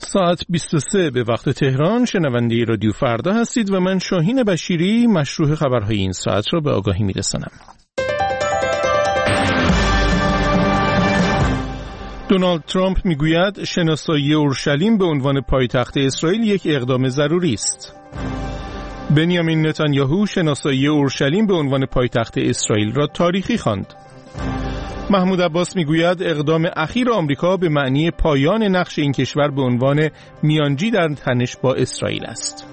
ساعت 23 به وقت تهران شنونده رادیو فردا هستید و من شاهین بشیری مشروع خبرهای این ساعت را به آگاهی میرسانم. دونالد ترامپ میگوید شناسایی اورشلیم به عنوان پایتخت اسرائیل یک اقدام ضروری است. بنیامین نتانیاهو شناسایی اورشلیم به عنوان پایتخت اسرائیل را تاریخی خواند. محمود عباس میگوید اقدام اخیر آمریکا به معنی پایان نقش این کشور به عنوان میانجی در تنش با اسرائیل است.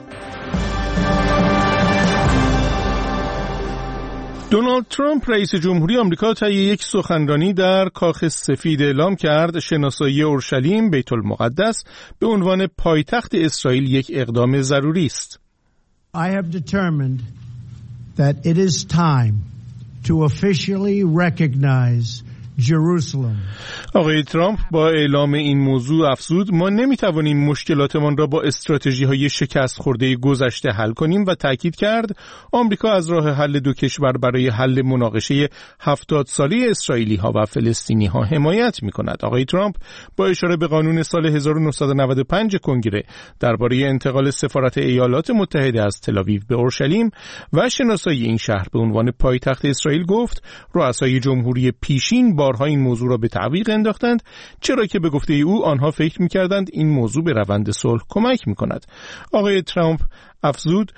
دونالد ترامپ رئیس جمهوری آمریکا طی یک سخنرانی در کاخ سفید اعلام کرد شناسایی اورشلیم بیت المقدس به عنوان پایتخت اسرائیل یک اقدام ضروری است. I have determined that it is time to officially recognize Jerusalem. آقای ترامپ با اعلام این موضوع افزود ما نمیتوانیم مشکلاتمان را با استراتژی‌های شکست خورده گذشته حل کنیم و تاکید کرد آمریکا از راه حل دو کشور برای حل مناقشه 70 ساله اسرائیلی‌ها و فلسطینی‌ها حمایت می‌کند. آقای ترامپ با اشاره به قانون سال 1995 کنگره درباره انتقال سفارت ایالات متحده از تل‌آویو به اورشلیم و شناسایی این شهر به عنوان پایتخت اسرائیل گفت رؤسای جمهوری پیشین بارها این موضوع را به تعویق انداختند، چرا که به گفته او آنها فکر می‌کردند این موضوع به روند صلح کمک می‌کند. آقای ترامپ افزود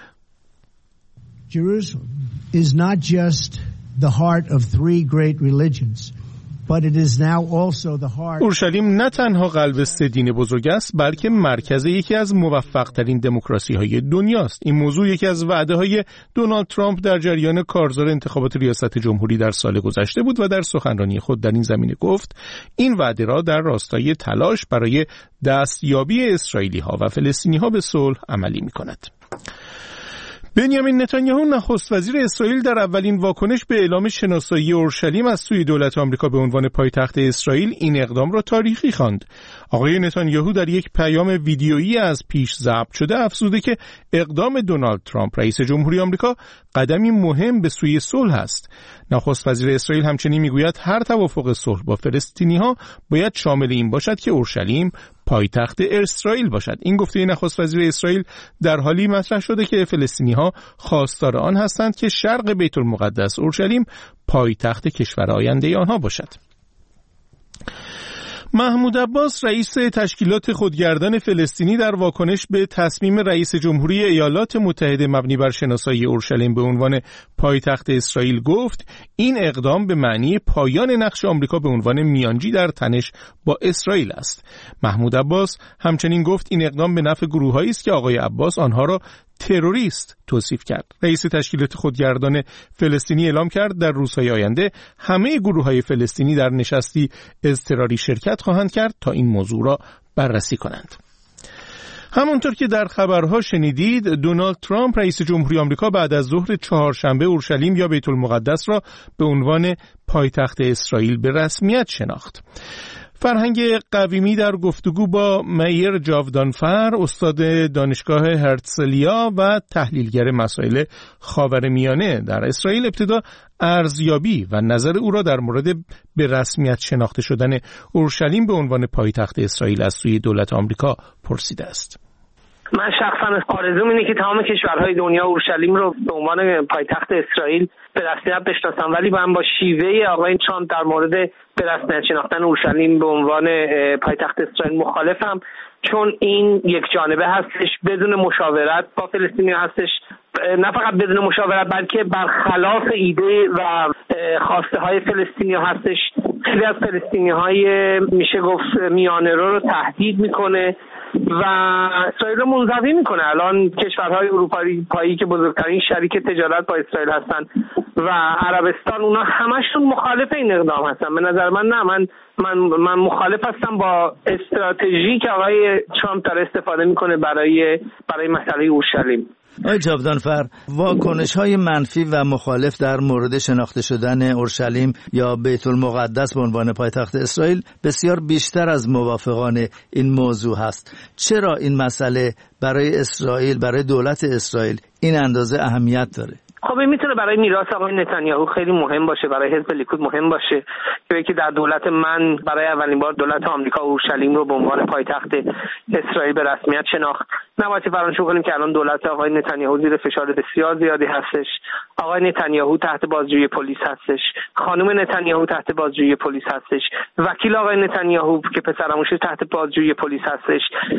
Jerusalem is not just the heart of three great religions, but it is now also the heart. اورشلیم نه تنها قلب سه دین بزرگ است بلکه مرکز یکی از موفق‌ترین دموکراسی‌های دنیاست. این موضوع یکی از وعده‌های دونالد ترامپ در جریان کارزار انتخابات ریاست جمهوری در سال گذشته بود و در سخنرانی خود در این زمینه گفت این وعده را در راستای تلاش برای دستیابی اسرائیلی‌ها و فلسطینی‌ها به صلح عملی می‌کند. بنیامین نتانیاهو نخست وزیر اسرائیل در اولین واکنش به اعلام شناسایی اورشلیم از سوی دولت آمریکا به عنوان پایتخت اسرائیل این اقدام را تاریخی خواند. آقای نتانیاهو در یک پیام ویدیویی از پیش ضبط شده افزوده که اقدام دونالد ترامپ رئیس جمهوری آمریکا قدمی مهم به سوی صلح است. نخست وزیر اسرائیل همچنین میگوید هر توافق صلح با فلسطینی‌ها باید شامل این باشد که اورشلیم پایتخت اسرائیل باشد. این گفته نخست وزیر اسرائیل در حالی مطرح شده که فلسطینی‌ها خواستار آن هستند که شرق بیت المقدس اورشلیم پایتخت کشور آینده آنها باشد. محمود عباس رئیس تشکیلات خودگردان فلسطینی در واکنش به تصمیم رئیس جمهوری ایالات متحده مبنی بر شناسایی اورشلیم به عنوان پایتخت اسرائیل گفت این اقدام به معنی پایان نقش آمریکا به عنوان میانجی در تنش با اسرائیل است. محمود عباس همچنین گفت این اقدام به نفع گروه‌هایی است که آقای عباس آنها را تروریست توصیف کرد. رئیس تشکیلات خودگردان فلسطینی اعلام کرد در روزهای آینده همه گروه‌های فلسطینی در نشستی اضطراری شرکت خواهند کرد تا این موضوع را بررسی کنند. همانطور که در خبرها شنیدید دونالد ترامپ رئیس جمهوری آمریکا بعد از ظهر چهارشنبه اورشلیم یا بیت المقدس را به عنوان پایتخت اسرائیل به رسمیت شناخت. فرهنگ قویمی در گفتگو با میر جاودانفر استاد دانشگاه هرتزلیا و تحلیلگر مسائل خاورمیانه در اسرائیل ابتدا ارزیابی و نظر او را در مورد به رسمیت شناخته شدن اورشلیم به عنوان پایتخت اسرائیل از سوی دولت آمریکا پرسیده است. من شخصا آرزوم اینه که تمام کشورهای دنیا اورشلیم رو به عنوان پایتخت اسرائیل به رسمیت بشناسن، ولی من با شیوه آقای ترامپ در مورد به رسمیت شناختن اورشلیم به عنوان پایتخت اسرائیل مخالفم، چون این یک جانبه هستش، بدون مشاورت با فلسطینی هستش، نه فقط بدون مشاورت بلکه برخلاف ایده و خواسته های فلسطینی هستش. خیلی از فلسطینی های میشه گفت میانه رو تهدید میکنه و اسرائیل رو منزوی میکنه. الان کشورهای اروپایی که بزرگترین شریک تجارت با اسرائیل هستن و عربستان، اونا همشون مخالف این اقدام هستن. به نظر من نه، من مخالف هستم با استراتژی که آقای ترامپ داره استفاده میکنه برای مسئله اورشلیم. آقای جاودانفر، واکنش‌های منفی و مخالف در مورد شناخته شدن اورشلیم یا بیت المقدس به عنوان پایتخت اسرائیل بسیار بیشتر از موافقان این موضوع هست. چرا این مسئله برای اسرائیل، برای دولت اسرائیل این اندازه اهمیت داره؟ خب این میتونه برای میراث آقای نتانیاهو خیلی مهم باشه، برای حزب لیکود مهم باشه که در دولت من برای اولین بار دولت آمریکا اورشلیم رو به عنوان پایتخت اسرائیل به رسمیت شناخت. نباید فراموش کنیم که الان دولت آقای نتانیاهو زیر فشار بسیار زیادی هستش. آقای نتانیاهو تحت بازجویی پلیس هستش، خانم نتانیاهو تحت بازجویی پلیس هستش، وکیل آقای نتانیاهو که پسرعموش تحت بازجویی پلیس هستش،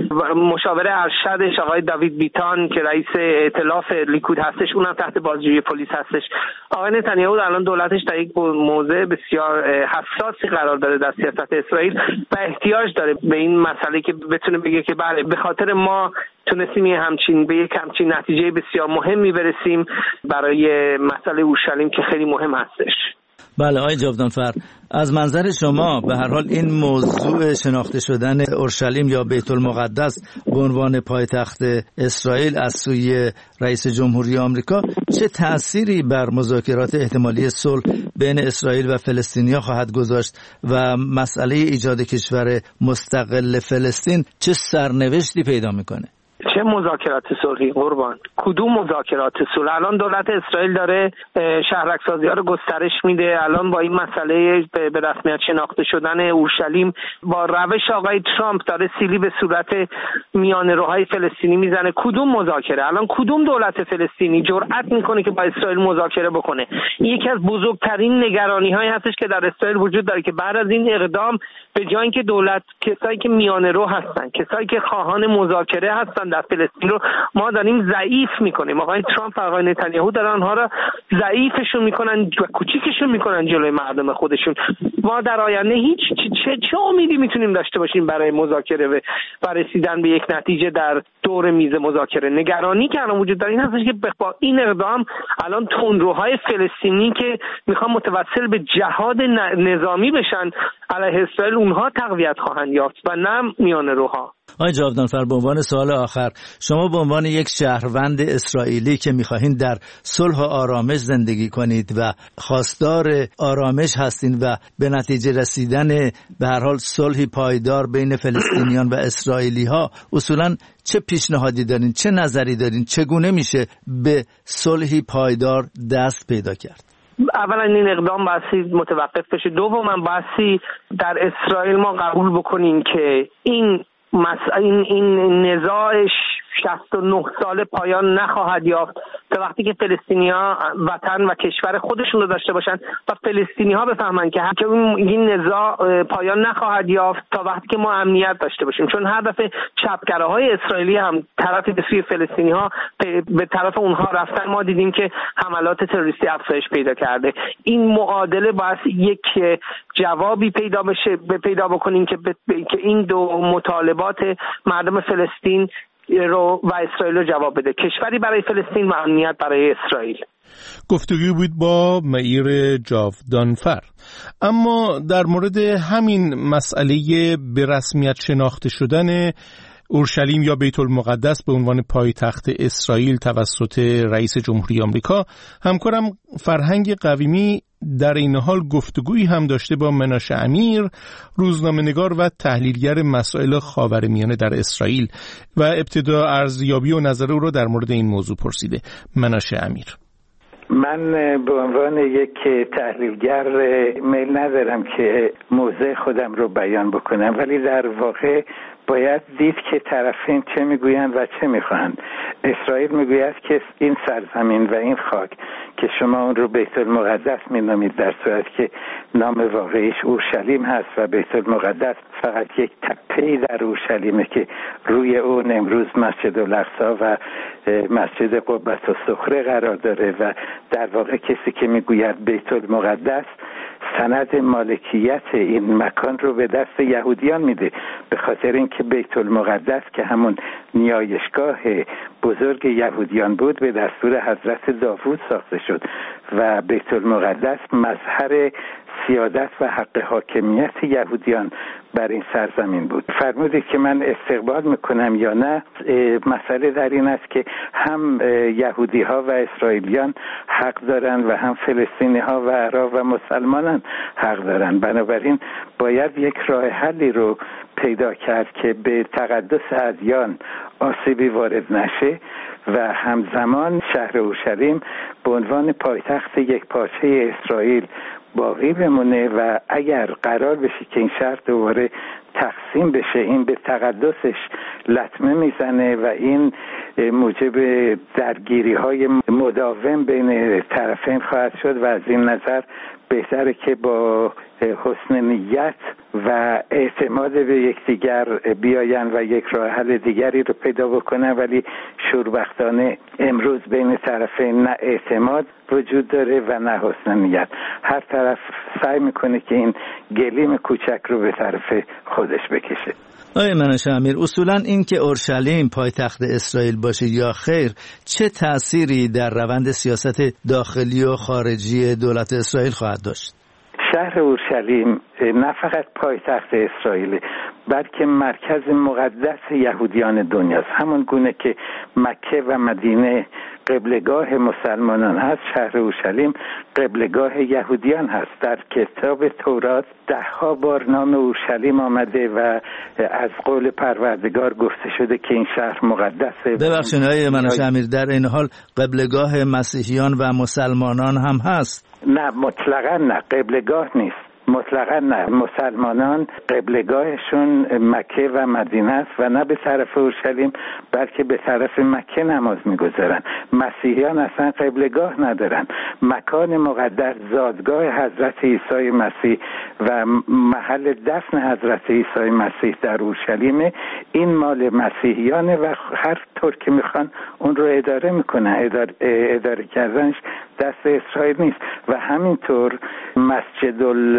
مشاور ارشدش آقای داوید بیتان که رئیس ائتلاف لیکود هستش اونم تحت بازجویی پلیس هستش. آقای نتانیاهو الان دولتش در یک موضع بسیار حساسی قرار داره در سیاست اسرائیل و احتیاج داره به این مسئله که بتونه بگه که بله به خاطر ما تونستیم به یک همچین نتیجه بسیار مهمی برسیم برای مسئله اورشلیم که خیلی مهم هستش. بله آقای جاودانفر، از منظر شما به هر حال این موضوع شناخته شدن اورشلیم یا بیت المقدس به عنوان پایتخت اسرائیل از سوی رئیس جمهوری آمریکا چه تأثیری بر مذاکرات احتمالی صلح بین اسرائیل و فلسطینیا خواهد گذاشت و مسئله ایجاد کشور مستقل فلسطین چه سرنوشتی پیدا میکنه؟ چه مذاکرات صلحی قربان؟ کدوم مذاکرات صلح؟ الان دولت اسرائیل داره شهرک‌سازی‌ها رو گسترش میده. الان با این مسئله به رسمیت شناخته شدن اورشلیم با روش آقای ترامپ داره سیلی به صورت میانه‌روهای فلسطینی میزنه. کدوم مذاکره؟ الان کدوم دولت فلسطینی جرأت میکنه که با اسرائیل مذاکره بکنه؟ این یکی از بزرگترین نگرانی‌هایی هستش که در اسرائیل وجود داره که بعد از این اقدام به جای اینکه دولت کسایی که میانه‌رو هستن، کسایی که خواهان مذاکره هستن در فلسطین رو ما داریم ضعیف میکنیم. آقای ترامپ و آقای نتانیاهو دارن آنها را ضعیفشون میکنن و کوچیکشون میکنن جلوی مردم خودشون. ما در آینده هیچ چه امیدی میتونیم داشته باشیم برای مذاکره و رسیدن به یک نتیجه در دور میز مذاکره؟ نگرانی که الان وجود داره این هستش که با این اقدام الان تندروهای فلسطینی که میخوان متوسل به جهاد نظامی بشن علیه اسرائیل اونها تقویت خواهند یافت و نه میانه‌روها. آقای جاودانفر، به عنوان سوال آخر، شما به عنوان یک شهروند اسرائیلی که می‌خواهید در صلح و آرامش زندگی کنید و خواستار آرامش هستین و به نتیجه رسیدن به هر حال صلحی پایدار بین فلسطینیان و اسرائیلی‌ها، اصولاً چه پیشنهادی دارین، چه نظری دارین، چگونه میشه به صلحی پایدار دست پیدا کرد؟ اولا این اقدام باید متوقف بشه. دوما باید در اسرائیل ما قبول بکنیم که این نزاع 69 ساله پایان نخواهد یافت تا وقتی که فلسطینی‌ها وطن و کشور خودشون رو داشته باشن و فلسطینی‌ها بفهمن که این نزاع پایان نخواهد یافت تا وقتی که ما امنیت داشته باشیم. چون هر دفعه چپگراهای اسرائیلی هم طرفی به سوی فلسطینی‌ها به طرف اونها رفتن، ما دیدیم که حملات تروریستی افزایش پیدا کرده. این معادله باید یک جوابی پیدا بکنیم که این دو مطالبات مردم فلسطین رو و اسرائیل رو جواب بده، کشوری برای فلسطین و امنیت برای اسرائیل. گفتگوی بود با معیر جاودانفر. اما در مورد همین مسئله به رسمیت شناخته شدن اورشلیم یا بیت المقدس به عنوان پایتخت اسرائیل توسط رئیس جمهوری آمریکا، همکارم فرهنگ قویمی در این حال گفتگویی هم داشته با مناشه امیر، روزنامه‌نگار و تحلیلگر مسائل خاورمیانه در اسرائیل، و ابتدا ارزیابی و نظر او را در مورد این موضوع پرسیده. مناشه امیر: من به عنوان یک تحلیلگر میل ندارم که موضع خودم رو بیان بکنم، ولی در واقع باید دید که طرفین چه میگویند و چه میخواهند. اسرائیل میگوید که این سرزمین و این خاک که شما اون رو بیت المقدس مینامید، در صورت که نام واقعیش اورشلیم هست و بیت المقدس فقط یک تپه‌ای در اورشلیمه که روی اون امروز مسجد الاقصی و مسجد قبة الصخره قرار داره و در واقع کسی که میگوید بیت المقدس سند مالکیت این مکان رو به دست یهودیان میده، به خاطر اینکه بیت المقدس که همون نیایشگاه بزرگ یهودیان بود به دستور حضرت داوود ساخته شد و بیت المقدس مظهر سیادت و حق حاکمیت یهودیان بر این سرزمین بود. فرمودید که من استقبال میکنم یا نه، مسئله در این است که هم یهودی ها و اسرائیلیان حق دارن و هم فلسطینی ها و عرب و مسلمانان حق دارن. بنابراین باید یک راه حلی رو پیدا کرد که به تقدس ادیان آسیبی وارد نشه و همزمان شهر اورشلیم به عنوان پایتخت یک پارچه اسرائیل باقی بمونه و اگر قرار بشه که این شهر دوباره تقسیم بشه، این به تقدسش لطمه میزنه و این موجب درگیری های مداوم بین طرفین خواهد شد و از این نظر بهتره که با حسن نیت و اعتماد به یکدیگر بیاین و یک راه حل دیگری رو پیدا بکنن. ولی شوربختانه امروز بین طرفین نه اعتماد وجود داره و نه حسن نیت. هر طرف سعی میکنه که این گلیم کوچک رو به طرف خودش بکشه. آقای مناشه امیر، اصولا این که اورشلیم پایتخت اسرائیل باشه یا خیر چه تأثیری در روند سیاست داخلی و خارجی دولت اسرائیل خواهد داشت؟ شهر اورشلیم نه فقط پایتخت اسرائیل بلکه مرکز مقدس یهودیان دنیاست. همون گونه که مکه و مدینه قبلگاه مسلمانان هست، شهر اورشلیم قبلگاه یهودیان هست. در کتاب تورات 10 بار نام اورشلیم آمده و از قول پروردگار گفته شده که این شهر مقدسه. ببخشید آقای مناشه امیر، در این حال قبلگاه مسیحیان و مسلمانان هم هست؟ نه، مطلقاً نه، قبلگاه نیست. مطلقاً نه. مسلمانان قبلگاهشون مکه و مدینه است و نه به طرف اورشلیم بلکه به طرف مکه نماز میگذارن. مسیحیان اصلا قبلگاه ندارن. مکان مقدس زادگاه حضرت عیسی مسیح و محل دفن حضرت عیسی مسیح در اورشلیم. این مال مسیحیانه و هر طور که میخوان اون رو اداره میکنن. اداره کردنش دست اسرائیل نیست. و همینطور مسجد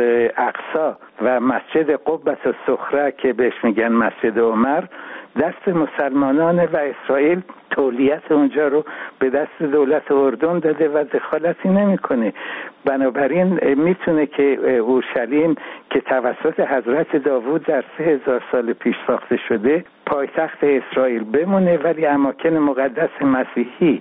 الاقصی و مسجد قبة الصخره که بهش میگن مسجد عمر دست مسلمانان و اسرائیل تولیت اونجا رو به دست دولت اردن داده و دخالتی نمیکنه. بنابراین میتونه که اورشلیم که توسط حضرت داوود در 3000 سال پیش ساخته شده پایتخت اسرائیل بمونه، ولی اماکن مقدس مسیحی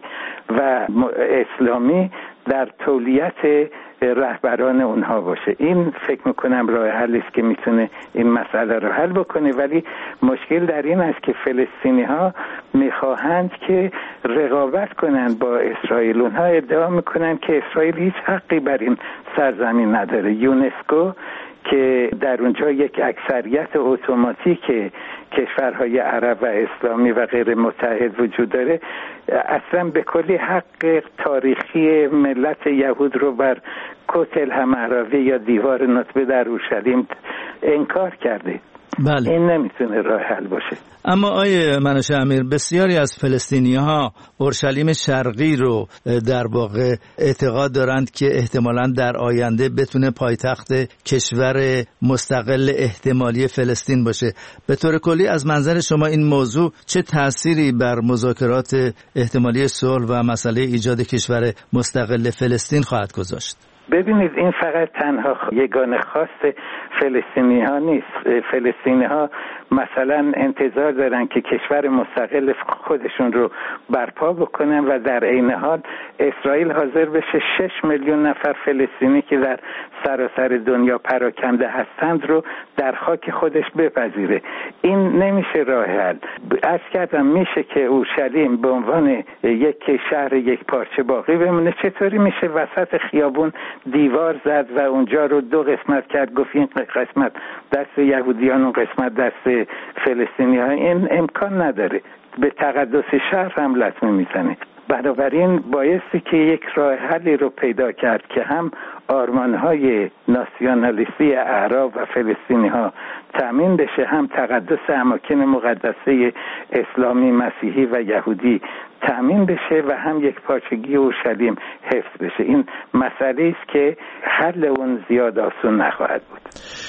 و اسلامی در تولیت رهبران اونها باشه. این فکر میکنم راه حلی است که میتونه این مسئله رو حل بکنه. ولی مشکل در این است که فلسطینی ها میخواهند که رقابت کنند با اسرائیل. اونها ادعا میکنند که اسرائیل هیچ حقی بر این سرزمین نداره. یونسکو که در اونجا یک اکثریت اتوماتیک کشورهای عرب و اسلامی و غیر متحد وجود داره، اصلا به کلی حق تاریخی ملت یهود رو بر کتل همعراوی یا دیوار نطبه در اورشلیم انکار کرده. بله. این نمیتونه راه حل باشه. اما آیه مناشه امیر، بسیاری از فلسطینی‌ها اورشلیم شرقی رو در واقع اعتقاد دارند که احتمالاً در آینده بتونه پایتخت کشور مستقل احتمالی فلسطین باشه. به طور کلی از منظر شما این موضوع چه تأثیری بر مذاکرات احتمالی صلح و مسئله ایجاد کشور مستقل فلسطین خواهد گذاشت؟ ببینید، این فقط تنها یگانه خواست فلسطینی ها نیست. فلسطینی ها مثلا انتظار دارن که کشور مستقل خودشون رو برپا بکنن و در عین حال اسرائیل حاضر بشه 6 میلیون نفر فلسطینی که در سراسر دنیا پراکنده هستند رو در خاک خودش بپذیره. این نمیشه راه حل. عرض کردم میشه که اورشلیم به عنوان یک شهر یک پارچه باقی بمونه. چطوری میشه وسط خیابون دیوار زد و اونجا رو 2 قسمت کرد، گفت این قسمت دست یهودیان اون قسمت دست فلسطینی ها؟ این امکان نداره. به تقدس شهر هم لطمه میزنه. بنابراین بایستی که یک راه حلی رو پیدا کرد که هم آرمان‌های ناسیونالیستی اعراب و فلسطینی ها تامین بشه، هم تقدس اماکن مقدسه اسلامی، مسیحی و یهودی تامین بشه و هم یک پارچگی اورشلیم حفظ بشه. این مسئله است که حل اون زیاد آسون نخواهد بود.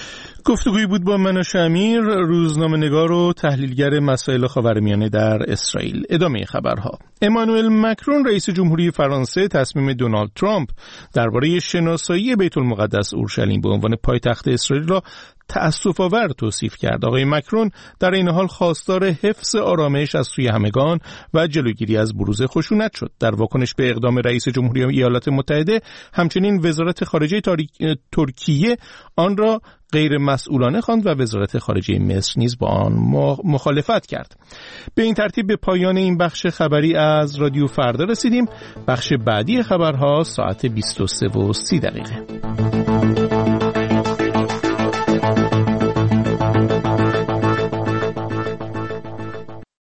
گفتگویی بود با منوش امیر، روزنامه‌نگار و تحلیلگر مسائل خاورمیانه در اسرائیل. ادامه خبرها. امانوئل مکرون رئیس جمهوری فرانسه تصمیم دونالد ترامپ درباره شناسایی بیت المقدس اورشلیم به عنوان پایتخت اسرائیل را تأسف‌آور توصیف کرد. آقای مکرون در این حال خواستار حفظ آرامش از سوی همگان و جلوگیری از بروز خشونت شد. در واکنش به اقدام رئیس جمهوری ایالات متحده، همچنین وزارت خارجه ترکیه آن را غیر مسئولانه خواند و وزارت خارجه مصر نیز با آن مخالفت کرد. به این ترتیب به پایان این بخش خبری از رادیو فردا رسیدیم. بخش بعدی خبرها ساعت 23:30.